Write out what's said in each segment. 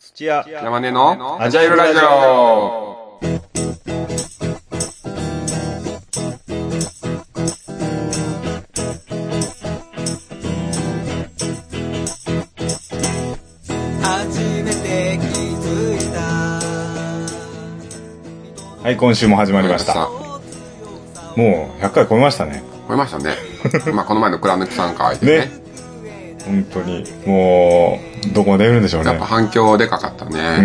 土屋山根のアジャイルラジオ。 はい、今週も始まりました。もう100回超えましたね。 超えましたね。まあこの前のクラヌクさん会でね。 本当にもうどこまでいるんでしょうね。 やっぱ反響でかかったね。 うん。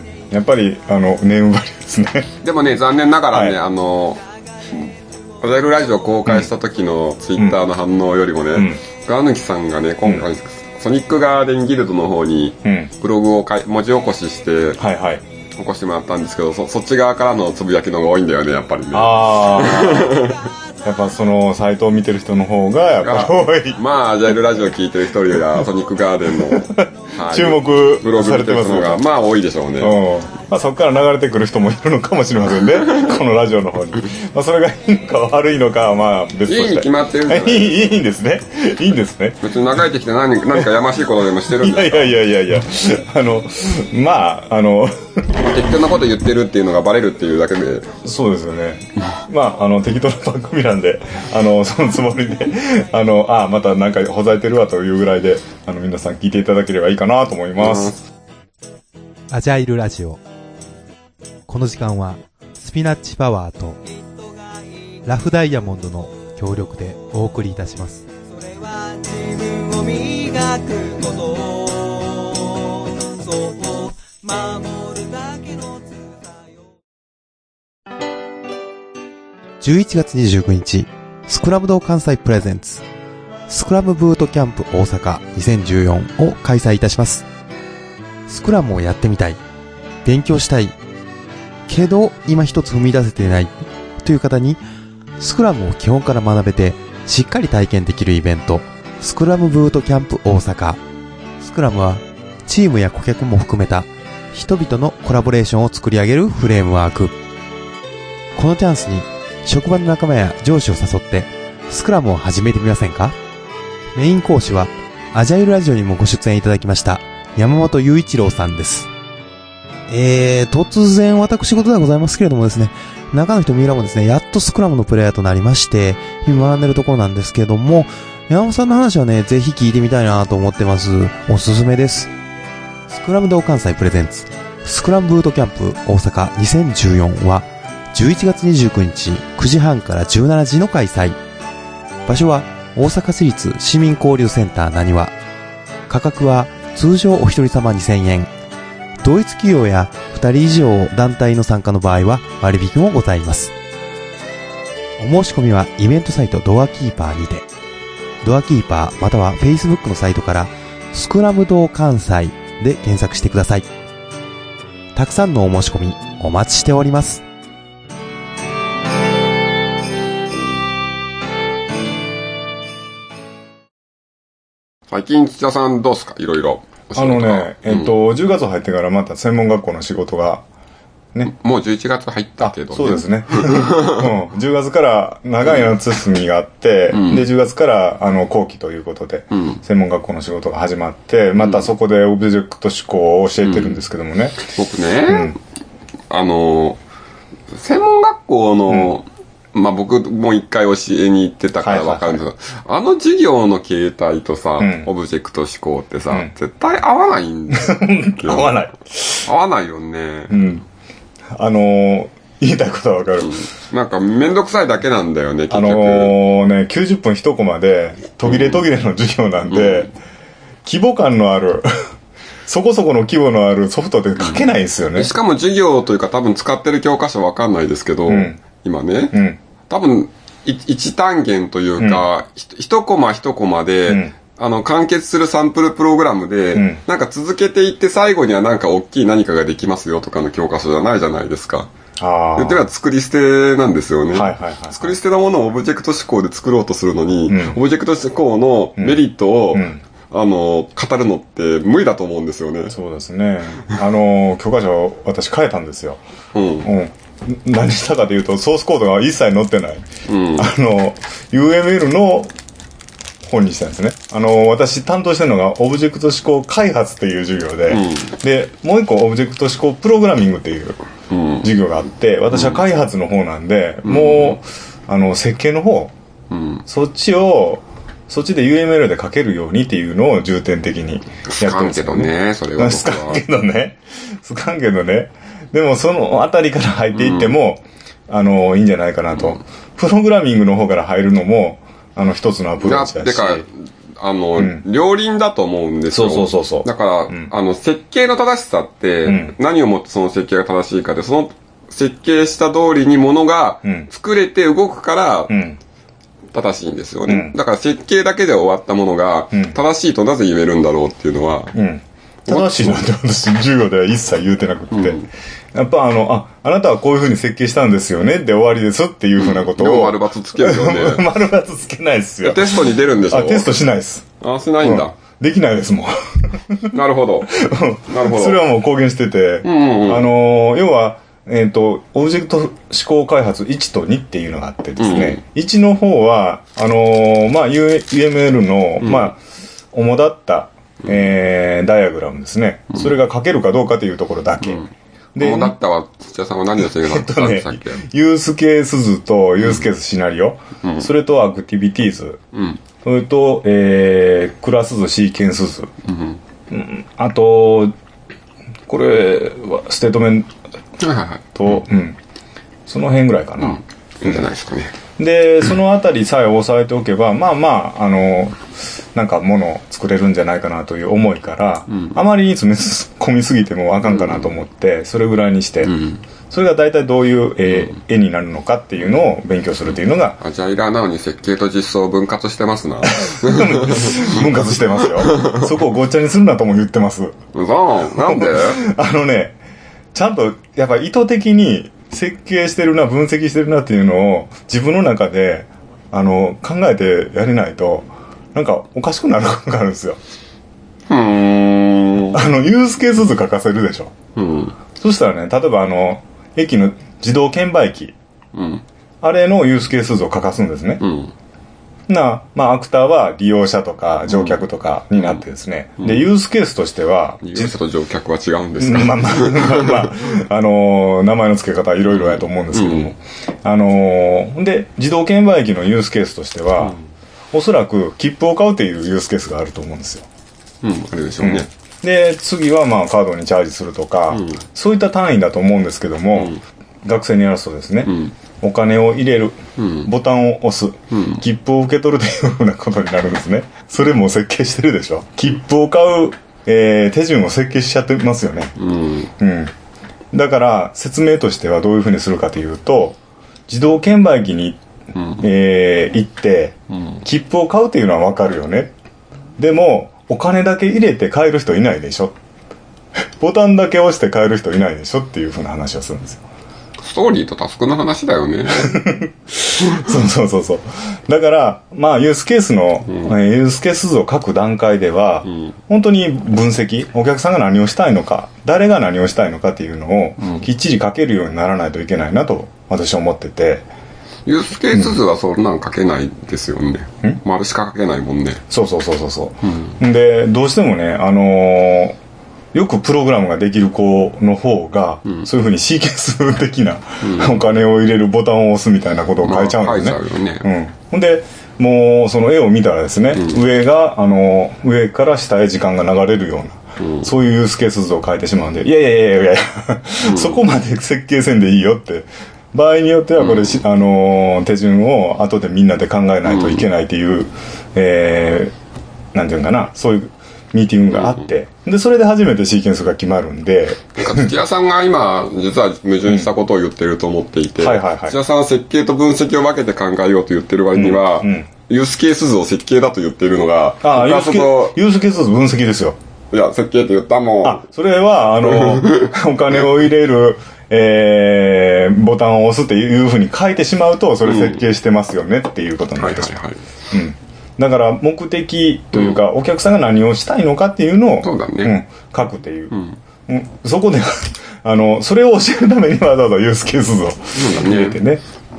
やっぱりネームバリューですね。 でもね、残念ながらね、 はい、 アジャイルラジオ公開した時のツイッターの反応よりもね、クラヌキさんがね、今回、ソニックガーデンギルドの方にブログを文字起こしして、 はいはい、 起こしてもらったんですけど、そっち側からのつぶやきの方が多いんだよね、やっぱりね。 ああ。やっぱそのサイトを見てる人の方がやっぱり多い。 まあアジャイルラジオ聞いてる人よりはソニックガーデンの、 はい、注目ブログ見てる人の方がまあ多いでしょうね。 まあ、そこから流れてくる人もいるのかもしれませんね。このラジオの方に。まあそれがいいのか悪いのかはまあ別として。 いいに決まってるんじゃない？ いいんですね。いいんですね。 別に流れてきて何かやましいことでもしてるんですか？ いや。まあ適当なこと言ってるっていうのがバレるっていうだけで。 そうですよね。まあ適当な番組なんで、そのつもりでまたなんかほざいてるわというぐらいで皆さん聞いていただければいいかなと思います。 アジャイルラジオ。この時間はスピナッチパワーとラフダイヤモンドの協力でお送りいたします。それは自分を磨くこと、そう守るだけの11月29日、スクラムド関西プレゼンツスクラムブートキャンプ大阪2014を開催いたします。スクラムをやってみたい、勉強したいけど今一つ踏み出せていないという方に、スクラムを基本から学べてしっかり体験できるイベント、スクラムブートキャンプ大阪。スクラムはチームや顧客も含めた人々のコラボレーションを作り上げるフレームワーク。このチャンスに職場の仲間や上司を誘ってスクラムを始めてみませんか？メイン講師はアジャイルラジオにもご出演いただきました山本雄一郎さんです。突然私事ではございますけれどもですね、中の人三浦もですね、やっとスクラムのプレイヤーとなりまして今学んでるところなんですけれども、山本さんの話はね、ぜひ聞いてみたいなと思ってます。おすすめです。スクラムド関西プレゼンツスクラムブートキャンプ大阪2014は11月29日9時半から17時の開催。場所は大阪市立市民交流センターなにわ。価格は通常お一人様2000円。同一企業や2人以上団体の参加の場合は割引もございます。お申し込みはイベントサイトドアキーパーにて、ドアキーパーまたは Facebook のサイトからスクラムド関西で検索してください。たくさんのお申し込みお待ちしております。 最近土屋さんどうすか？いろいろ 10月入ってからまた専門学校の仕事がね、 もう11月入ったけどね。 そうですね。10月から長い夏休みがあって、で10月から後期ということで、専門学校の仕事が始まって、またそこでオブジェクト思考を教えてるんですけどもね。 僕ね、専門学校の、まあ僕も一回教えに行ってたから分かるんですけど、授業の形態とさ、オブジェクト思考ってさ、絶対合わないんですよ。 合わない。 合わないよね。 言いたいことは分かる。 なんかめんどくさいだけなんだよね、結局。 90分一コマで途切れ途切れの授業なんで、規模感のあるそこそこの規模のあるソフトで書けないんですよね。 しかも授業というか多分使ってる教科書分かんないですけど、今ね、多分一単元というか、一コマ一コマで、完結するサンプルプログラムで、なんか続けていって最後にはなんか大きい何かができますよとかの教科書じゃないじゃないですか。言っては作り捨てなんですよね。作り捨てのものをオブジェクト思考で作ろうとするのに、オブジェクト思考のメリットを、語るのって無理だと思うんですよね。 そうですね。教科書私変えたんですよ。何したかというとソースコードが一切載ってない、UML の本にしたんですね。私担当してるのがオブジェクト指向開発っていう授業で、で、もう一個オブジェクト指向プログラミングっていう授業があって、私は開発の方なんで、もう、設計の方、そっちで UML で書けるようにっていうのを重点的にやってるんですよね。 それはスカンけどね。でもそのあたりから入っていっても、いいんじゃないかなと。プログラミングの方から入るのも、一つのアプローチだし。 両輪だと思うんですよ。 そう。 だから、設計の正しさって、何をもってその設計が正しいかで、その設計した通りに物が作れて動くから、正しいんですよね。だから設計だけで終わったものが、正しいとなぜ言えるんだろうっていうのは、 正しいなんて私授業では一切言うてなくって、やっぱあなたはこういう風に設計したんですよねで終わりですっていう風なことを。 でも丸×つけるよね。 丸×つけないですよ。 テストに出るんでしょ？ テストしないです。 しないんだ。 できないですもん。 なるほど。 それはもう公言してて、要は、オブジェクト指向開発1と2っていうのがあってですね、1の方は、UML の、主だった、ダイアグラムですね。それが書けるかどうかというところだけ。 で、主だったは、土屋さんは何をしてるのさっきユースケース図とユースケースシナリオ、それとアクティビティーズ、それと、クラス図、シーケンス図、あと、これはステートメント、その辺ぐらいかな。 いいんじゃないですかね。 で、そのあたりさえ押さえておけば、なんか物を作れるんじゃないかなという思いから、あまりに詰め込みすぎてもあかんかなと思って、それぐらいにして、それが大体どういう、絵になるのかっていうのを勉強するっていうのが。 じゃあ、イラーなのに設計と実装を分割してますな。 分割してますよ。そこをごっちゃにするなとも言ってます。 なんでちゃんと、やっぱ意図的に設計してるな、分析してるなっていうのを自分の中で、考えてやれないと、なんかおかしくなることがあるんですよ。ユースケース図書かせるでしょ。そしたらね、例えば駅の自動券売機。あれのユースケース図を書かすんですね。アクターは利用者とか乗客とかになってですね。で、ユースケースとしては。 利用者と乗客は違うんですか？ 名前の付け方はいろいろやと思うんですけども。で、自動券売機のユースケースとしては、おそらく切符を買うっていうユースケースがあると思うんですよ。 あれでしょうね。 で、次はカードにチャージするとか、そういった単位だと思うんですけども、学生にやらすとですね、お金を入れる、ボタンを押す、切符を受け取るというふうなことになるんですね。それも設計してるでしょ。切符を買う、手順を設計しちゃってますよね。だから説明としてはどういうふうにするかというと、自動券売機に、行って、切符を買うというのは分かるよね。でもお金だけ入れて買える人いないでしょ。ボタンだけ押して買える人いないでしょっていうふうな話をするんですよ。 ストーリーとタスクの話だよね。 そう。だから、ユースケースの、ユースケース図を書く段階では、本当に分析、お客さんが何をしたいのか、誰が何をしたいのかっていうのを、きっちり書けるようにならないといけないなと、私は思ってて。 ユースケース図はそんなん書けないですよね。丸しか書けないもんね。 そう。で、どうしてもね、よくプログラムができる子の方が、そういうふうにシーケンス的な、お金を入れるボタンを押すみたいなことを書いちゃうんですね。 書いちゃうよね。 ほんで、もうその絵を見たらですね、上から下へ時間が流れるような、そういうユースケース図を書いてしまうんで、いや、そこまで設計せんでいいよって。場合によってはこれ、手順を後でみんなで考えないといけないっていう、なんていうかな、そういうミーティングがあって、で、それで初めてシーケンスが決まるんで。 土屋さんが今、実は矛盾したことを言ってると思っていて、土屋さんは設計と分析を分けて考えようと言ってる割には、ユースケース図を設計だと言っているのが、 ユースケース図分析ですよ。 いや、設計って言ったもん。 それは、お金を入れる、ボタンを押すっていうふうに書いてしまうと、それ設計してますよねっていうことになってしまう。だから目的というか、お客さんが何をしたいのかっていうのを書くっていう、そこでそれを教えるためにわざわざユースケース図を入れてね、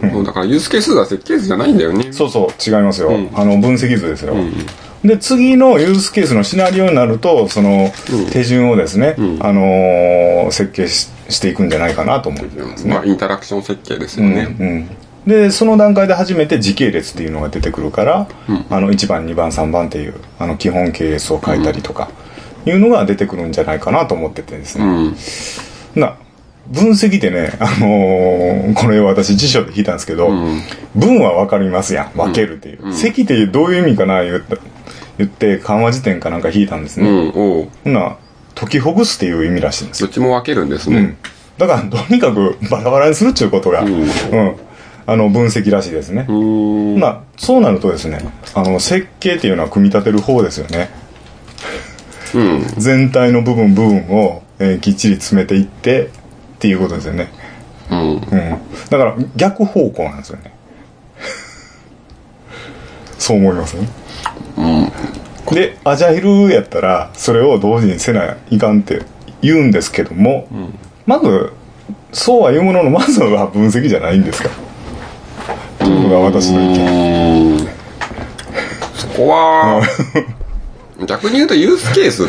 だからユースケース図は設計図じゃないんだよね。 そうそう、違いますよ。分析図ですよ。で、次のユースケースのシナリオになると、その手順をですね、設計していくんじゃないかなと思ってますね。 インタラクション設計ですよね。 で、その段階で初めて時系列っていうのが出てくるから、1番、2番、3番っていう、基本系列を書いたりとか、いうのが出てくるんじゃないかなと思っててですね。分析ってね、これ私辞書で引いたんですけど、文はわかりますやん。分けるっていう。積ってどういう意味かな言って漢和辞典かなんか引いたんですね。解きほぐすっていう意味らしいんですよ。 どっちも分けるんですね。 だからとにかくバラバラにするっていうことが、分析らしいですね。そうなるとですね、設計っていうのは組み立てる方ですよね。全体の部分を、きっちり詰めていってっていうことですよね。だから逆方向なんですよね。そう思いますね。で、アジャイルやったらそれを同時にせないかんって言うんですけども、まずそうは言うものの、まずは分析じゃないんですかというのが私の意見。 そこは逆に言うとユースケースって、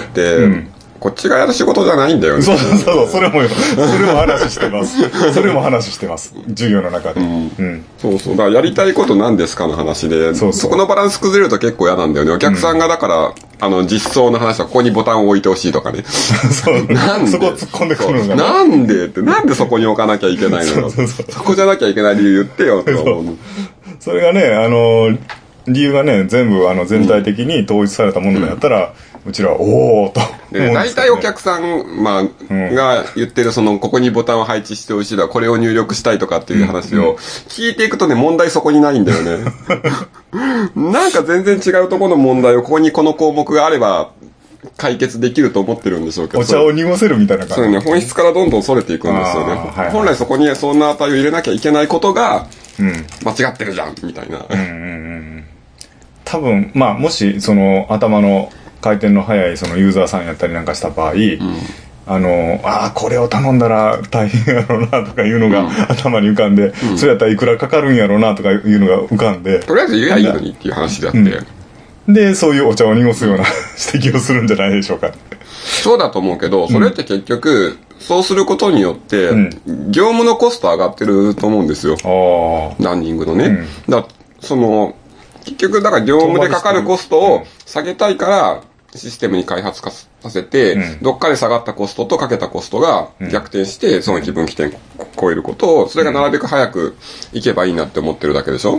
こっちがやる仕事じゃないんだよね。 そうそれも話してます授業の中で。 そうだからやりたいこと何ですかの話で、そこのバランス崩れると結構嫌なんだよね。お客さんがだから実装の話はここにボタンを置いてほしいとかね。 なんでそこ突っ込んでくるのがなんでそこに置かなきゃいけないのよ。そこじゃなきゃいけない理由言ってよって思う。 それがね、理由がね、全部全体的に統一されたものだったら、うちらはおーと。 大体お客さん、が言ってるここにボタンを配置してほしいとか、これを入力したいとかっていう話を聞いていくとね、問題そこにないんだよね。なんか全然違うところの問題をここにこの項目があれば解決できると思ってるんでしょうけど。 お茶を濁せるみたいな感じ。 そうね、本質からどんどん逸れていくんですよね。本来そこにそんな値を入れなきゃいけないことが、間違ってるじゃん、みたいな。 多分、もし、頭の回転の速いユーザーさんやったりなんかした場合、これを頼んだら大変やろうなとかいうのが頭に浮かんで、それやったらいくらかかるんやろうなとかいうのが浮かんで。 とりあえず言えばいいのにっていう話であって。 で、そういうお茶を濁すような指摘をするんじゃないでしょうか。 そうだと思うけど、それって結局、そうすることによって、業務のコスト上がってると思うんですよ。ランニングのね。結局、だから業務でかかるコストを下げたいから、システムに開発化させて、どっかで下がったコストとかけたコストが逆転して、その気分起点超えることを、それがなるべく早くいけばいいなって思ってるだけでしょ。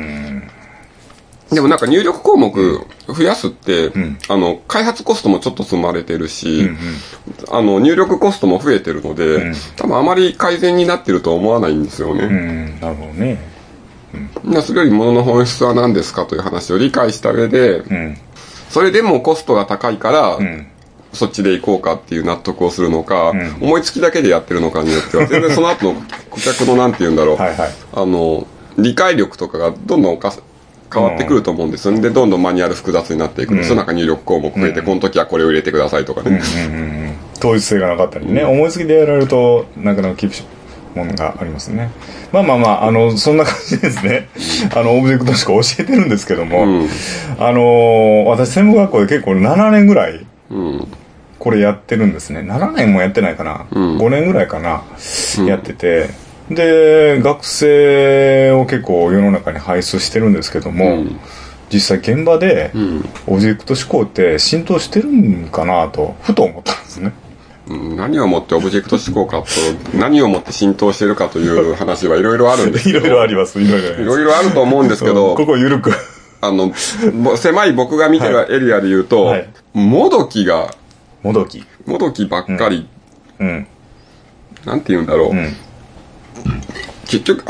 でもなんか入力項目増やすって、開発コストもちょっと積まれてるし、入力コストも増えてるので、多分あまり改善になってるとは思わないんですよね。 なるほどね。 それより物の本質は何ですかという話を理解した上で、それでもコストが高いから、そっちで行こうかっていう納得をするのか、思いつきだけでやってるのかによっては、全然その後の顧客のなんて言うんだろう、理解力とかがどんどん変わってくると思うんですよね。で、どんどんマニュアル複雑になっていくんですよ。なんか入力項目増えて、この時はこれを入れてくださいとかね。 統一性がなかったりね、思いつきでやられると、なかなか厳しいものがありますね。そんな感じですね。オブジェクトしか教えてるんですけども、私専門学校で結構7年ぐらい、これやってるんですね。7年もやってないかな。5年ぐらいかな。やってて。で、学生を結構世の中に輩出してるんですけども、実際現場で、オブジェクト思考って浸透してるんかなと、ふと思ったんですね。 何をもってオブジェクト思考かと、何をもって浸透してるかという話はいろいろあるんですけど。 いろいろあります。いろいろあると思うんですけど、 ここ緩く。 狭い僕が見てるエリアで言うと、もどきばっかり、なんて言うんだろう。結局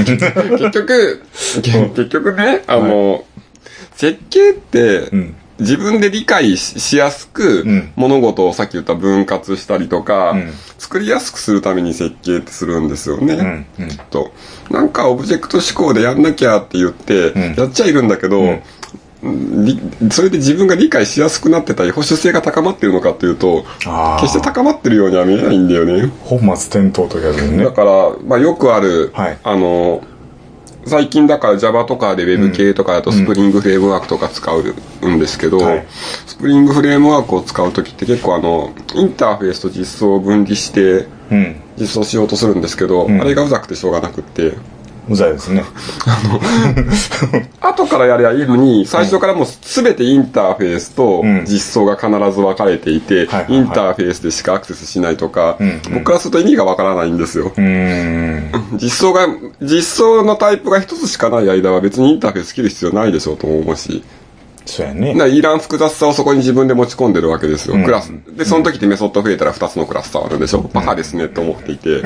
ね、設計って、自分で理解しやすく、物事をさっき言った分割したりとか、作りやすくするために設計ってするんですよね。なんかオブジェクト思考でやんなきゃって言って、やっちゃいるんだけど、それで自分が理解しやすくなってたり保守性が高まってるのかっていうと決して高まってるようには見えないんだよね。 本末転倒とやるね。 だから、よくある、 最近だから Java とかで Web 系とかだとスプリングフレームワークとか使うんですけど、スプリングフレームワークを使うときって結構インターフェースと実装を分離して実装しようとするんですけど、あれがうざくてしょうがなくって。 うざいですね。 後からやりゃいいのに、最初からもう全てインターフェースと実装が必ず分かれていて、インターフェースでしかアクセスしないとか、僕からすると意味が分からないんですよ。実装のタイプが一つしかない間は別にインターフェース切る必要ないでしょうと思うし。 そうやね。 いらん複雑さをそこに自分で持ち込んでるわけですよ。クラス。で、その時ってメソッド増えたら2つのクラス触るんでしょ。バカですねって思っていて。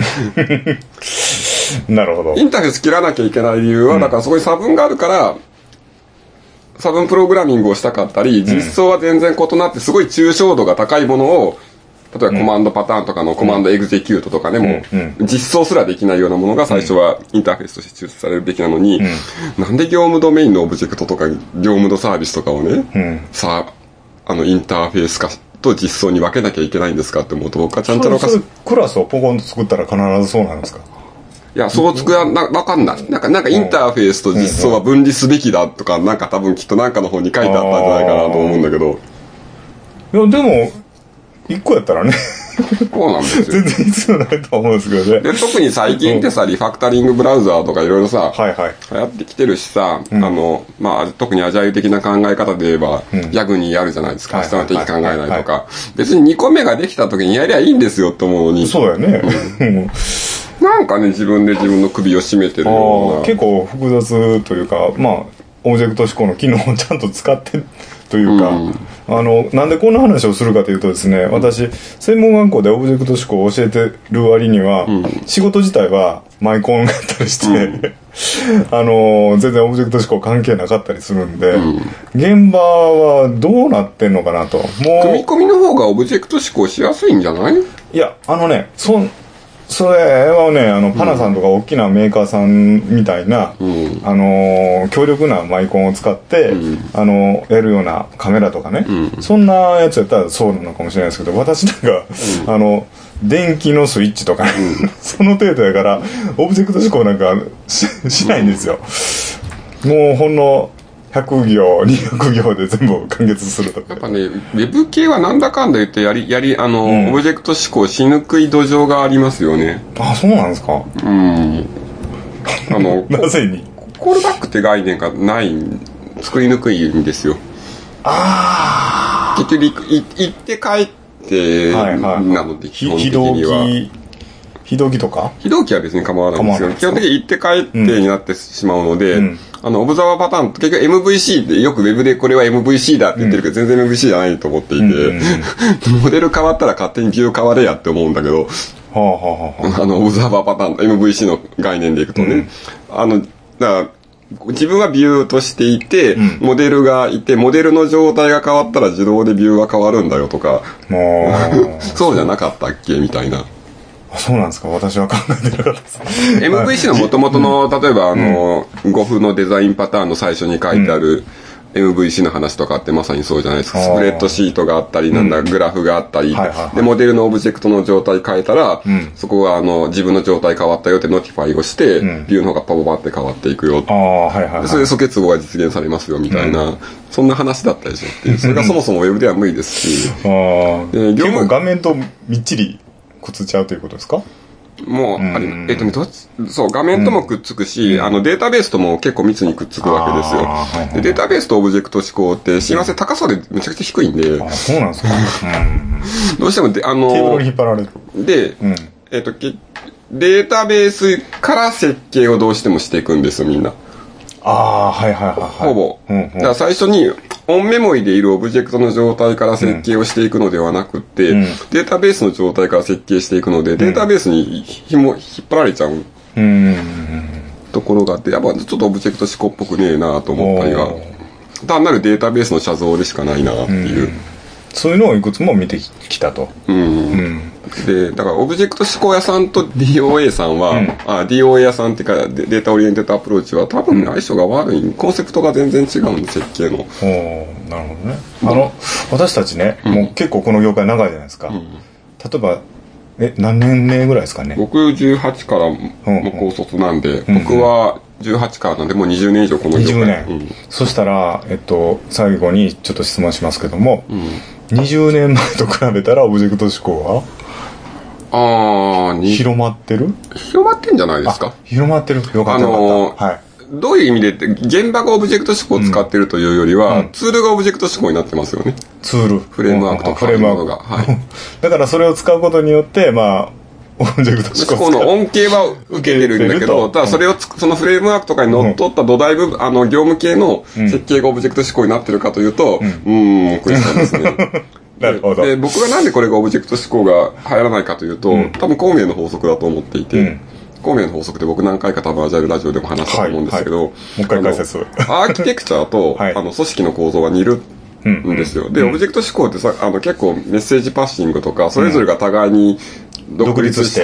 なるほど。 インターフェース切らなきゃいけない理由は、だからそこに差分があるから、差分プログラミングをしたかったり、実装は全然異なってすごい抽象度が高いものを、例えばコマンドパターンとかのコマンドエグゼキュートとかでも、実装すらできないようなものが最初はインターフェースとして抽出されるべきなのに、なんで業務ドメインのオブジェクトとか業務ドサービスとかをね、さあ、インターフェース化と実装に分けなきゃいけないんですかって思うと、僕はちゃんちゃらかす。 クラスをポコンと作ったら必ずそうなんですか？ いや、そう作らわかんない。なんかインターフェースと実装は分離すべきだとか、なんか多分きっとなんかの方に書いてあったんじゃないかなと思うんだけど。 いや、でも、一個やったらね。 そうなんですよ。 全然必要ないと思うんですけどね。 で、特に最近ってさ、リファクタリングブラウザーとかいろいろさ、流行ってきてるしさ、特にアジャイル的な考え方で言えば、ギャグにやるじゃないですか。スタン的考えないとか。別に2個目ができた時にやりゃいいんですよって思うのに。 そうやね。 なんかね、自分で自分の首を絞めてるような。 結構複雑というか、オブジェクト思考の機能をちゃんと使ってというか、なんでこんな話をするかというとですね、私、専門学校でオブジェクト思考を教えてる割には、仕事自体はマイコンだったりして、全然オブジェクト思考関係なかったりするんで、現場はどうなってんのかなと。もう組み込みの方がオブジェクト思考しやすいんじゃない？ いや、それはね、パナさんとか大きなメーカーさんみたいな、強力なマイコンを使って、やるようなカメラとかね、そんなやつやったらそうなのかもしれないですけど、私なんか、電気のスイッチとか、その程度やから、オブジェクト思考なんかしないんですよ。もうほんの、100行、200行で全部完結するとか。 やっぱね、ウェブ系はなんだかんだ言ってオブジェクト思考しにくい土壌がありますよね。 あ、そうなんですか？なぜに？ コールバックって概念が作りにくいんですよ。結局、行って帰ってなので、基本的には。 非同期とか？ 非同期は別に構わないんですけど、基本的に行って帰ってになってしまうので、オブザーバーパターンって結局 MVC でよくウェブでこれは MVC だって言ってるけど、全然 MVC じゃないと思っていて、モデル変わったら勝手にビュー変われやって思うんだけど、オブザーバーパターン、MVC の概念でいくとね、だから、自分はビューとしていて、モデルがいて、モデルの状態が変わったら自動でビューが変わるんだよとか、そうじゃなかったっけみたいな。 そうなんですか？私は考えてなかったです。 MVC の元々の、例えばゴフのデザインパターンの最初に書いてある MVC の話とかってまさにそうじゃないですか。スプレッドシートがあったり、グラフがあったり、で、モデルのオブジェクトの状態変えたら、そこが自分の状態変わったよってノティファイをして、ビューの方がパパって変わっていくよ。それで素結合が実現されますよみたいな、そんな話だったでしょっていう。それがそもそもウェブでは無理ですし。 結構画面とみっちりくっついちゃうということですか？ もう、画面ともくっつくし、データベースとも結構密にくっつくわけですよ。で、データベースとオブジェクト思考って親和性高さでめちゃくちゃ低いんで。 そうなんですか？ どうしてもケーブルに引っ張られる。 で、データベースから設計をどうしてもしていくんですよ、みんな。ほぼ。だから最初に、オンメモリでいるオブジェクトの状態から設計をしていくのではなくて、データベースの状態から設計していくので、データベースに引っ張られちゃうところがあって、やっぱちょっとオブジェクト思考っぽくねえなと思ったりは、単なるデータベースの写像でしかないなっていう。 そういうのをいくつも見てきたと。 で、だからオブジェクト思考屋さんと DOA さんは、DOA 屋さんっていうかデータオリエンテッドアプローチは多分相性が悪い。コンセプトが全然違うんで、設計の。 なるほどね。私たちね、もう結構この業界長いじゃないですか。例えば、何年目ぐらいですかね。 僕18からもう高卒なんで、僕は 18からなんでもう20年以上この業界。 20年。そしたら、最後にちょっと質問しますけども、20年前と比べたらオブジェクト思考は広まってる？ 広まってんじゃないですか？ 広まってる。よかったよかった。はい。 どういう意味でって、現場がオブジェクト思考を使ってるというよりは、ツールがオブジェクト思考になってますよね。 ツール。 フレームワークとかフレームワークが。はい。 だからそれを使うことによって、まあ、オブジェクト思考の恩恵は受けてるんだけど、ただそれをそのフレームワークとかに乗っ取った土台部分、業務系の設計がオブジェクト思考になってるかというと、クエスチョンですね。 なるほど。 で、僕がなんでこれがオブジェクト思考が流行らないかというと、多分孔明の法則だと思っていて、孔明の法則って僕何回か多分アジャイルラジオでも話したと思うんですけど、 もう一回解説。 アーキテクチャと、組織の構造は似るんですよ。で、オブジェクト思考ってさ、結構メッセージパッシングとか、それぞれが互いに独立して、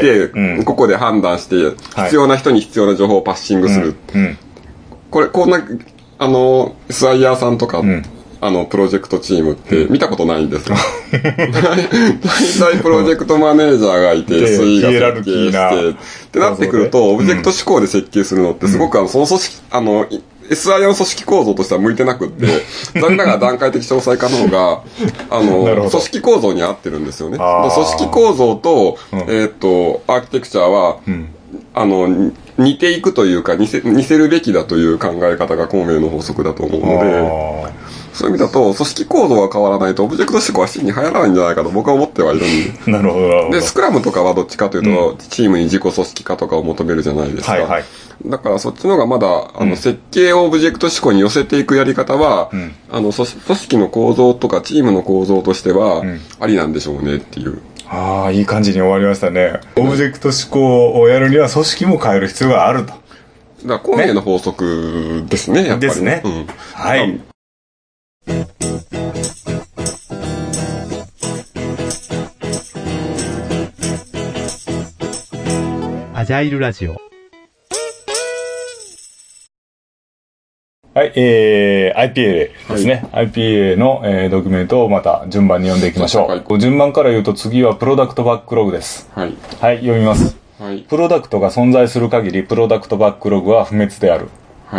ここで判断して、必要な人に必要な情報をパッシングする。これ、こんな、SIR さんとか、プロジェクトチームって見たことないんですよ。大体プロジェクトマネージャーがいて、SE が設計して、ってなってくると、オブジェクト思考で設計するのってすごくその組織、SIR の組織構造としては向いてなくって、残念ながら段階的詳細化の方が、組織構造に合ってるんですよね。組織構造と、アーキテクチャは、似ていくというか似せるべきだという考え方が孔明の法則だと思うので、そういう意味だと、組織構造が変わらないと、オブジェクト思考は真に流行らないんじゃないかと僕は思ってはいるんで。 なるほど。 で、スクラムとかはどっちかというと、チームに自己組織化とかを求めるじゃないですか。だからそっちの方がまだ、設計をオブジェクト思考に寄せていくやり方は、組織の構造とかチームの構造としては、ありなんでしょうねっていう。 ああ、いい感じに終わりましたね。オブジェクト思考をやるには組織も変える必要があると。 だから孔明の法則ですね、やっぱり。 ですね。はい。 アジャイルラジオ。 はい、IPA ですね。IPA の、ドキュメントをまた順番に読んでいきましょう。順番から言うと次はプロダクトバックログです。はい、読みます。プロダクトが存在する限りプロダクトバックログは不滅である。はい。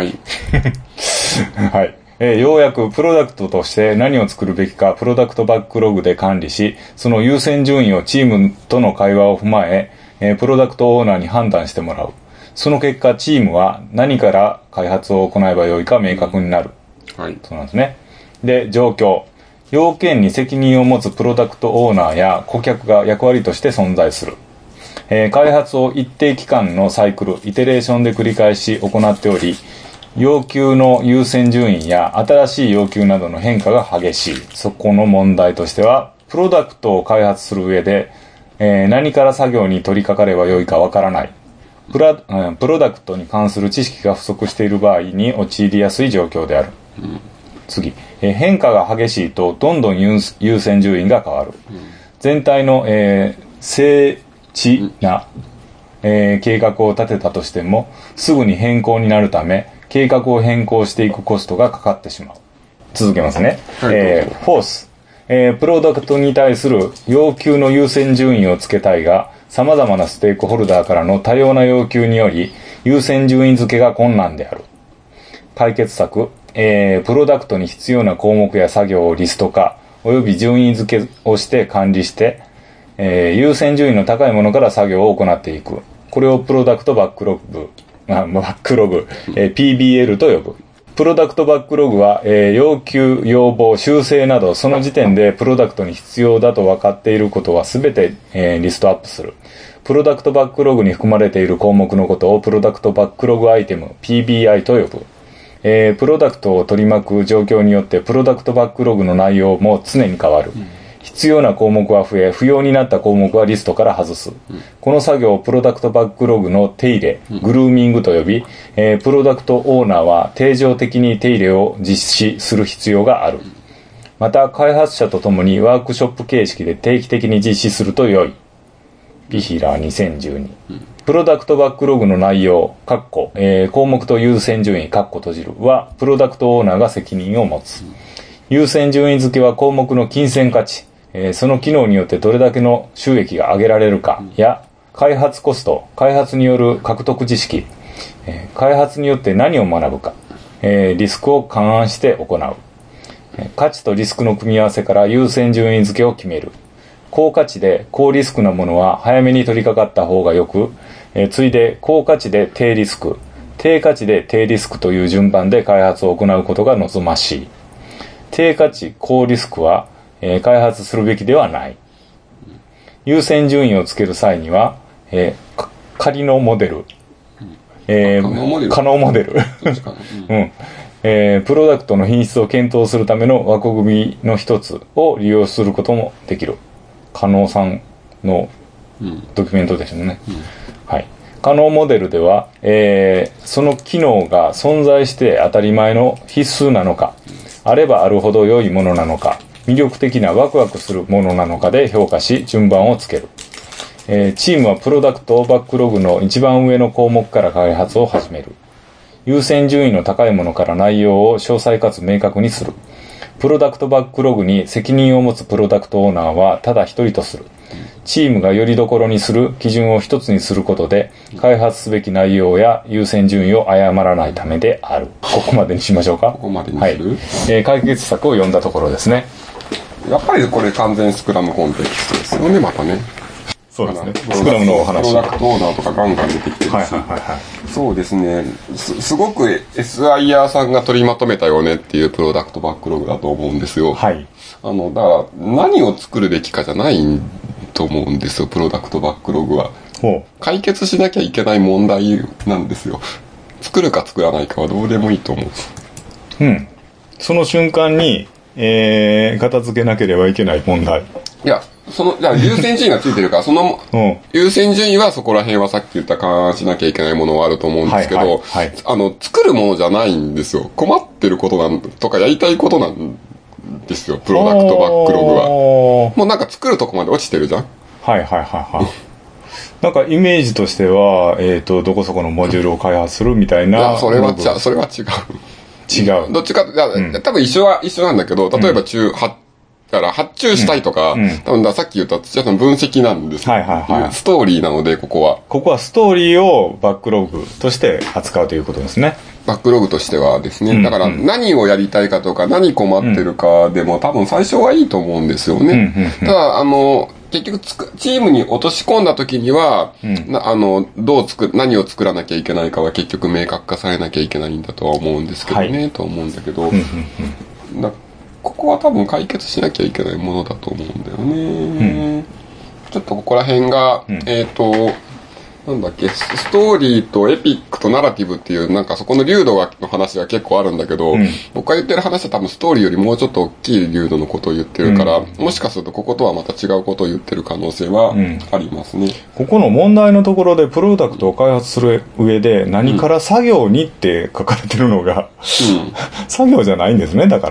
ようやくプロダクトとして何を作るべきかプロダクトバックログで管理し、その優先順位をチームとの会話を踏まえ、プロダクトオーナーに判断してもらう。その結果、チームは何から開発を行えばよいか明確になる。そうなんですね。で、状況。要件に責任を持つプロダクトオーナーや顧客が役割として存在する。開発を一定期間のサイクル、イテレーションで繰り返し行っており、要求の優先順位や新しい要求などの変化が激しい。そこの問題としては、プロダクトを開発する上で、何から作業に取り掛かればよいかわからない。プロダクトに関する知識が不足している場合に陥りやすい状況である。次、変化が激しいとどんどん優先順位が変わる。全体の、精緻な、計画を立てたとしてもすぐに変更になるため計画を変更していくコストがかかってしまう。続けますね。フォース。プロダクトに対する要求の優先順位をつけたいが、様々なステークホルダーからの多様な要求により、優先順位付けが困難である。解決策、プロダクトに必要な項目や作業をリスト化、および順位付けをして管理して、優先順位の高いものから作業を行っていく。これをプロダクトバックログ、PBL と呼ぶ。プロダクトバックログは、要求、要望、修正などその時点でプロダクトに必要だと分かっていることはすべて、リストアップする。プロダクトバックログに含まれている項目のことをプロダクトバックログアイテム PBI と呼ぶ。プロダクトを取り巻く状況によってプロダクトバックログの内容も常に変わる。必要な項目は増え、不要になった項目はリストから外す。この作業をプロダクトバックログの手入れ、グルーミングと呼び、プロダクトオーナーは定常的に手入れを実施する必要がある。また、開発者と共にワークショップ形式で定期的に実施すると良い。ピヒラー2012。プロダクトバックログの内容、項目と優先順位、閉じるは、プロダクトオーナーが責任を持つ。優先順位付けは項目の金銭価値、その機能によってどれだけの収益が上げられるかや、開発コスト、開発による獲得知識、 開発によって何を学ぶか、リスクを勘案して行う、価値とリスクの組み合わせから優先順位付けを決める、高価値で高リスクなものは早めに取り掛かった方がよく、次いで高価値で低リスク、低価値で低リスクという順番で開発を行うことが望ましい。低価値高リスクは、開発するべきではない。優先順位をつける際には、仮のモデル、可能モデル、プロダクトの品質を検討するための枠組みの一つを利用することもできる。加納さんのドキュメントでしょうね。はい。可能モデルでは、その機能が存在して当たり前の必須なのか、あればあるほど良いものなのか、魅力的なワクワクするものなのかで評価し、順番をつける。チームはプロダクトバックログの一番上の項目から開発を始める。優先順位の高いものから内容を詳細かつ明確にする。プロダクトバックログに責任を持つプロダクトオーナーはただ一人とする。チームがよりどころにする基準を一つにすることで、開発すべき内容や優先順位を誤らないためである。ここまでにしましょうか。 ここまでにする、 はい。解決策を読んだところですね。 やっぱりこれ完全スクラムコンテキストですよね、またね。 そうですね。スクラムのお話。 プロダクトオーナーとかガンガン出てきてるし。そうですね。すごく SIR さんが取りまとめたよねっていうプロダクトバックログだと思うんですよ。はい。だから何を作るべきかじゃないと思うんですよ、プロダクトバックログは。解決しなきゃいけない問題なんですよ。作るか作らないかはどうでもいいと思う。 うん。その瞬間に、片付けなければいけない問題。 いや、優先順位がついてるから、優先順位はそこら辺はさっき言った勘案しなきゃいけないものはあると思うんですけど、作るものじゃないんですよ。困ってることとかやりたいことなんですよ、プロダクトバックログは。もうなんか作るとこまで落ちてるじゃん。 なんかイメージとしては、どこそこのモジュールを開発するみたいな。 いや、それは違う。 違う。 どっちか、多分一緒なんだけど、例えばだから発注したいとか、多分さっき言った土屋さん分析なんですよ。ストーリーなので、ここは。 ここはストーリーをバックログとして扱うということですね。 バックログとしてはですね。だから何をやりたいかとか、何困ってるかでも多分最初はいいと思うんですよね。ただ、結局チームに落とし込んだ時には、何を作らなきゃいけないかは結局明確化されなきゃいけないんだとは思うんですけどね、と思うんだけど、ここは多分解決しなきゃいけないものだと思うんだよね。ちょっとここら辺が、なんだっけ、ストーリーとエピックとナラティブっていう、なんかそこの流度の話が結構あるんだけど、僕が言ってる話は多分ストーリーよりもうちょっと大きい流度のことを言ってるから、もしかするとこことはまた違うことを言ってる可能性はありますね。 ここの問題のところでプロダクトを開発する上で何から作業にって書かれてるのが、作業じゃないんですね、だから。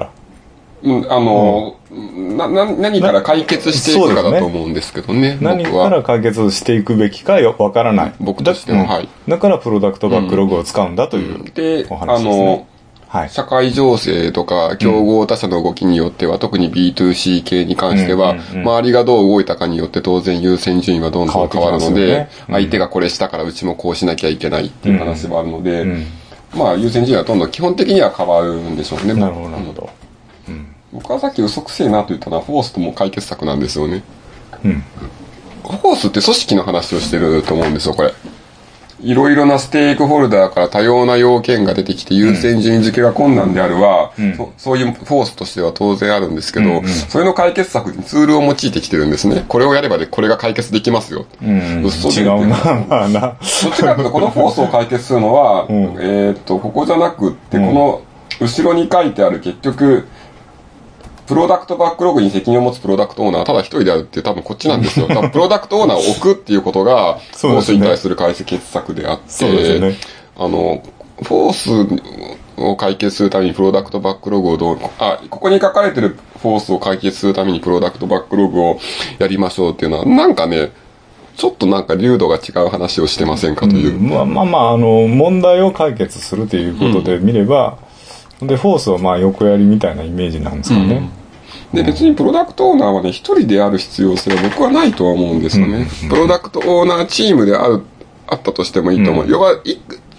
何から解決していくかだと思うんですけどね。 何から解決していくべきかわからない。 僕としても、はい。 だからプロダクトバックログを使うんだというお話ですね。 社会情勢とか競合他社の動きによっては、特に B2C 系に関しては、周りがどう動いたかによって当然優先順位はどんどん変わるので、相手がこれしたからうちもこうしなきゃいけないっていう話もあるので、優先順位はどんどん基本的には変わるんでしょうね。 なるほど。 僕はさっき嘘くせえなと言ったのはフォースとも解決策なんですよね。フォースって組織の話をしてると思うんですよ、これ。いろいろなステークホルダーから多様な要件が出てきて優先順位付けが困難であるは、そういうフォースとしては当然あるんですけど、それの解決策にツールを用いてきてるんですね。これをやればこれが解決できますよ。 違うな、まあな。 どっちかというとこのフォースを解決するのは、ここじゃなくって、この後ろに書いてある結局、プロダクトバックログに責任を持つプロダクトオーナーはただ一人であるっていう多分こっちなんですよ。多分プロダクトオーナーを置くっていうことが、フォースに対する解決策であって、フォースを解決するためにプロダクトバックログをここに書かれてるフォースを解決するためにプロダクトバックログをやりましょうっていうのは、なんかね、ちょっとなんか流度が違う話をしてませんかという。 問題を解決するということで見れば、でフォースは横やりみたいなイメージなんですかね。 で別にプロダクトオーナーはね一人である必要性は僕はないとは思うんですよね。プロダクトオーナーチームであったとしてもいいと思う。要は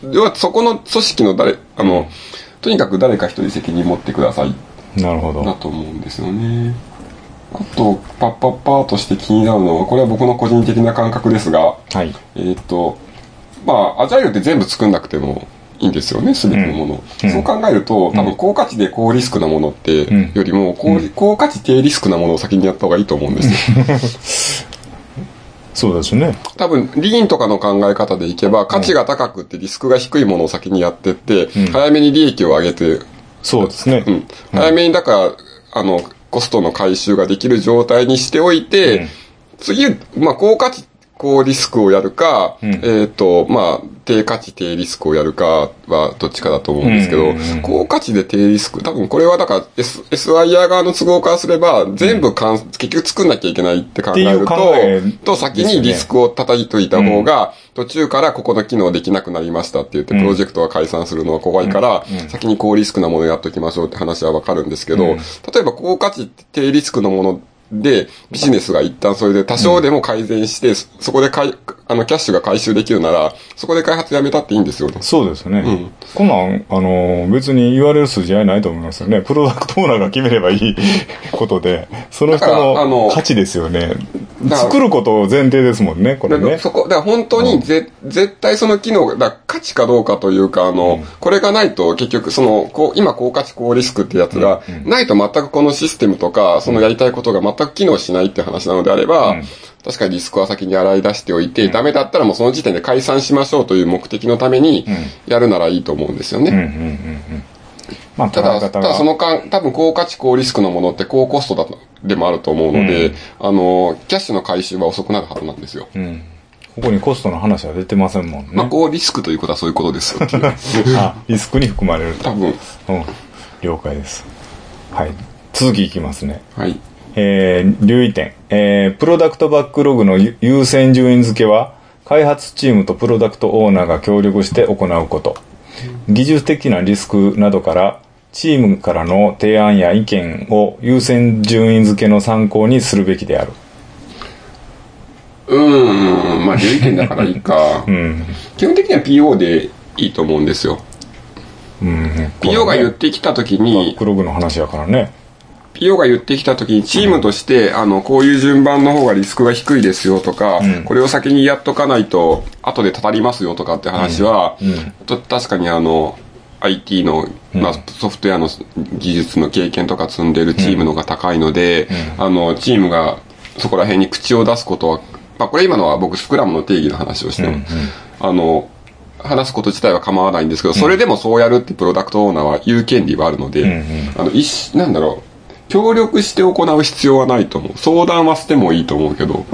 要はそこの組織のとにかく誰か一人責任持ってください。 なるほど。 だと思うんですよね。あと、パーとして気になるのは、これは僕の個人的な感覚ですが、 はい。 アジャイルって全部作んなくてもいいんですよね、すべてのもの。そう考えると、多分高価値で高リスクなものって、よりも高価値低リスクなものを先にやった方がいいと思うんですよ。 そうですね。 多分、リーンとかの考え方でいけば、価値が高くてリスクが低いものを先にやってって、早めに利益を上げて、 そうですね。 早めに、だから、コストの回収ができる状態にしておいて、次、高価値、高リスクをやるか、低価値、低リスクをやるかはどっちかだと思うんですけど、高価値で低リスク、多分これはだから、SIR 側の都合からすれば、全部結局作んなきゃいけないって考えると、先にリスクを叩いといた方が、途中からここの機能できなくなりましたって言って、プロジェクトが解散するのは怖いから、先に高リスクなものをやっときましょうって話はわかるんですけど、例えば高価値、低リスクのもので、ビジネスが一旦それで多少でも改善して、そこでキャッシュが回収できるなら、そこで開発やめたっていいんですよね。 そうですね。こんなん、別に言われる筋合いないと思いますよね。プロダクトオーナーが決めればいいことで、その人の価値ですよね。作ることを前提ですもんね、これね。 だから本当に絶対その機能が、価値かどうかというか、これがないと結局今高価値高リスクってやつが、ないと全くこのシステムとか、そのやりたいことが全く機能しないって話なのであれば、確かにリスクは先に洗い出しておいて、ダメだったらもうその時点で解散しましょうという目的のために、やるならいいと思うんですよね。ただその間、多分高価値高リスクのものって高コストでもあると思うので、キャッシュの回収は遅くなるはずなんですよ。 ここにコストの話は出てませんもんね。 高リスクということはそういうことですよっていう。 リスクに含まれると。 多分。 了解です。はい。続きいきますね。 はい。 留意点。プロダクトバックログの優先順位付けは、開発チームとプロダクトオーナーが協力して行うこと。技術的なリスクなどから、チームからの提案や意見を優先順位付けの参考にするべきである。 留意点だからいいか。基本的には PO でいいと思うんですよ。PO が言ってきたときに、 バックログの話やからね。 PO が言ってきたときにチームとして、こういう順番の方がリスクが低いですよとか、これを先にやっとかないと後でたたりますよとかって話は、確かにIT の、ソフトウェアの技術の経験とか積んでるチームの方が高いので、チームがそこら辺に口を出すことは、これ今のは僕スクラムの定義の話をしても、話すこと自体は構わないんですけど、それでもそうやるってプロダクトオーナーは言う権利はあるので、協力して行う必要はないと思う。相談はしてもいいと思うけど。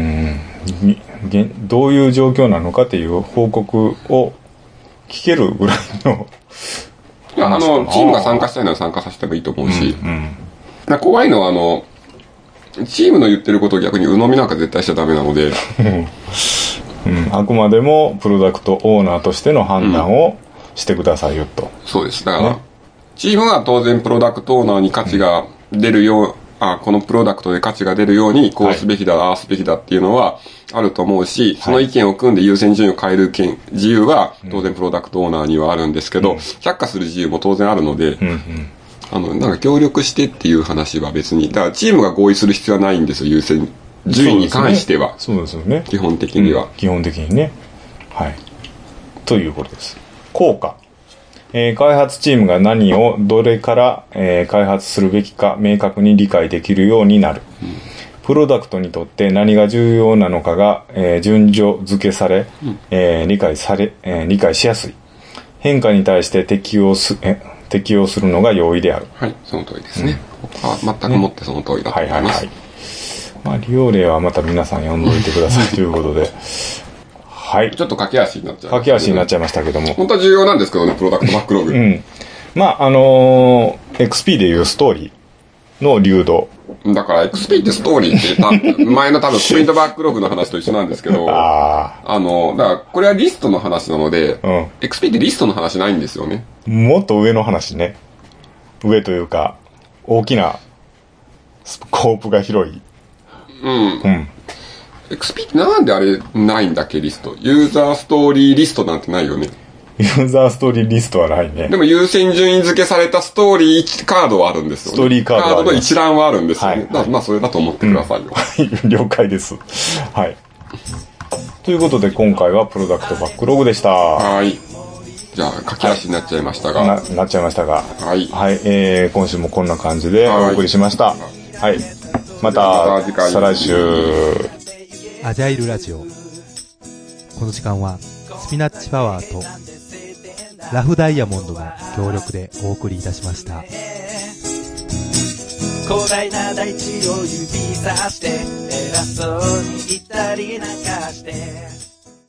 どういう状況なのかっていう報告を聞けるぐらいの。 チームが参加したいなら参加させてもいいと思うし。怖いのはチームの言ってることを逆に鵜呑みなんか絶対しちゃダメなので。 あくまでもプロダクトオーナーとしての判断をしてくださいよと。 そうです。だから、チームは当然プロダクトオーナーに価値が出るよう、このプロダクトで価値が出るようにこうすべきだ、ああすべきだっていうのはあると思うし、その意見を組んで優先順位を変える自由は当然プロダクトオーナーにはあるんですけど、却下する自由も当然あるので、協力してっていう話は別に、だからチームが合意する必要はないんですよ、優先順位に関しては。 そうですよね。 基本的には。 基本的にね。はい。ということです。効果。開発チームが何をどれから、開発するべきか明確に理解できるようになる。プロダクトにとって何が重要なのかが、順序付けされ、理解しやすい。変化に対して適応するのが容易である。 はい、その通りですね。全くもってその通りだと思います。 利用例はまた皆さん読んどいてくださいということで。はい。 ちょっと駆け足になっちゃいました、 駆け足になっちゃいましたけども。 本当は重要なんですけどね、プロダクトバックログ。 XP でいうストーリーの流動。 だから XP ってストーリーって前の多分スプリントバックログの話と一緒なんですけど、だからこれはリストの話なので、XP ってリストの話ないんですよね。 もっと上の話ね。上というか、大きなスコープが広い。 XP ってなんであれないんだっけリスト。ユーザーストーリーリストなんてないよね。 ユーザーストーリーリストはないね。 でも優先順位付けされたストーリーカードはあるんですよね。 ストーリーカードはあります。 カードの一覧はあるんですよね。 はい。 まあそれだと思ってくださいよ。 はい、了解です。はい。ということで今回はプロダクトバックログでした。 はい。じゃあ駆け足になっちゃいましたが。 なっちゃいましたが。 はい。 はい、今週もこんな感じでお送りしました。はい。また再来週。 アジャイルラジオ。この時間はスピナッチパワーとラフダイヤモンドの協力でお送りいたしました。 広大な大地を指さして偉そうに言ったりなんかして